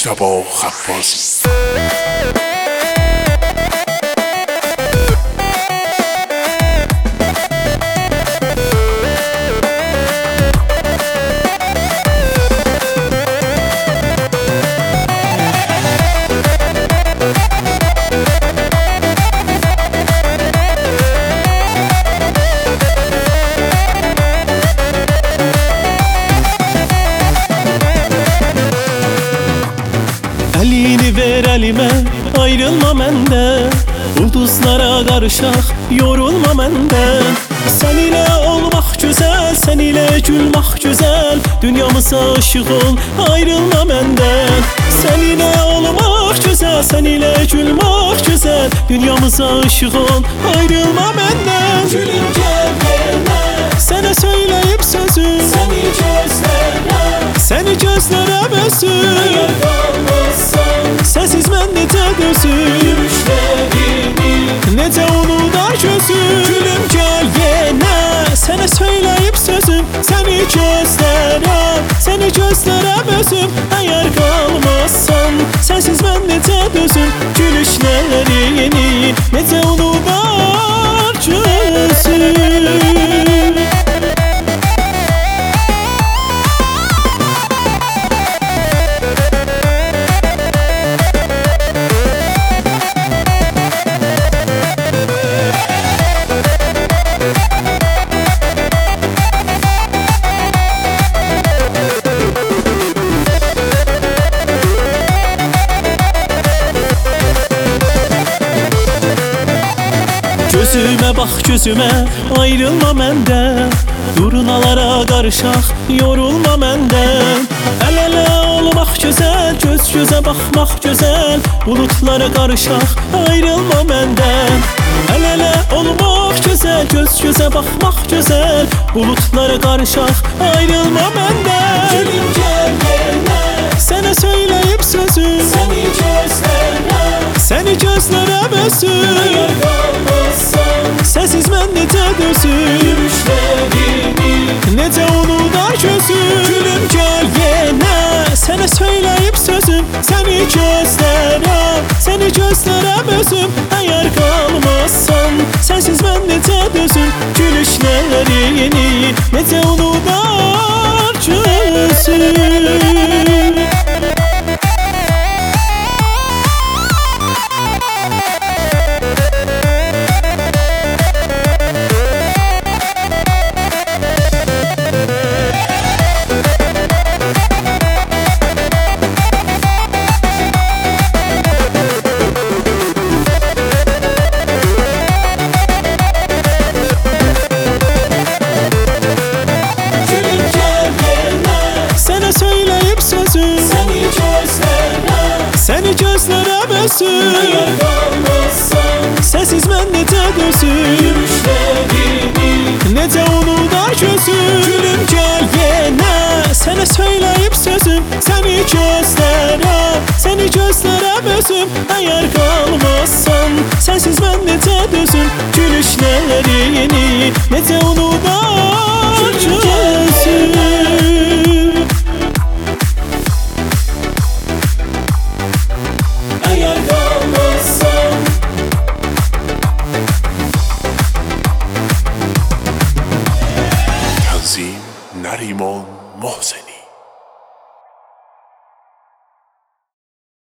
مجتبی خبازی. Elini ver elime, ayrılma menden. Ulduzlara karışak, yorulma menden. Sen ile olmak güzel, sen ile gülmek güzel. Dünyamıza aşık ol, ayrılma menden. Sen ile olmak güzel, sen ile gülmek güzel. Dünyamıza aşık ol, ayrılma benden. Gülüm gel yerine, sana söyleyip sözüm, seni gözlerine, seni gözlere besüm. eğer kalmazsan Sensiz mən necə dözüm, gülüşlerini, necə unudar gözüm. Gülüm gəl yenə, sənə söyləyib sözüm, səni gözlərə bözüm. Əgər qalmazsan, sensiz mən necə dözüm. Gülüşlərini, necə unudar gözüm. Gözüme bak gözüme, ayrılma məndən. Durnalara qarışaq, yorulma məndən. El-ele olmaq gözəl, göz gözə baxmaq gözəl. Bulutlara qarışaq, ayrılma məndən. El-ele olmaq gözəl, göz gözə baxmaq gözəl. Bulutlara qarışaq, ayrılma məndən. gülüm gel yerine, Sənə söyləyib sözüm, seni gözlerine, səni gözlərə bözüm. eğer kalmazsan Sensiz mən necə dözüm, gülüşlerini, necə unudar gözüm. Gülüm gəl yenə, sənə söyləyib sözüm, səni gözlərə bözüm. Əgər qalmazsan, sensiz mən necə dözüm. Gülüşlərini, necə unudar gözüm. gülüm gel yerine, Sənə söyləyib sözüm, seni gözlerine, səni gözlərə bözüm. eğer kalmazsan Sensiz mən necə dözüm, gülüşlerini, necə unudar gözüm. Gülüm gəl yenə, sənə söyləyib sözüm, səni gözlərə bözüm. Əgər qalmazsan, sensiz mən necə dözüm. Gülüşlərini, necə unudar gözüm.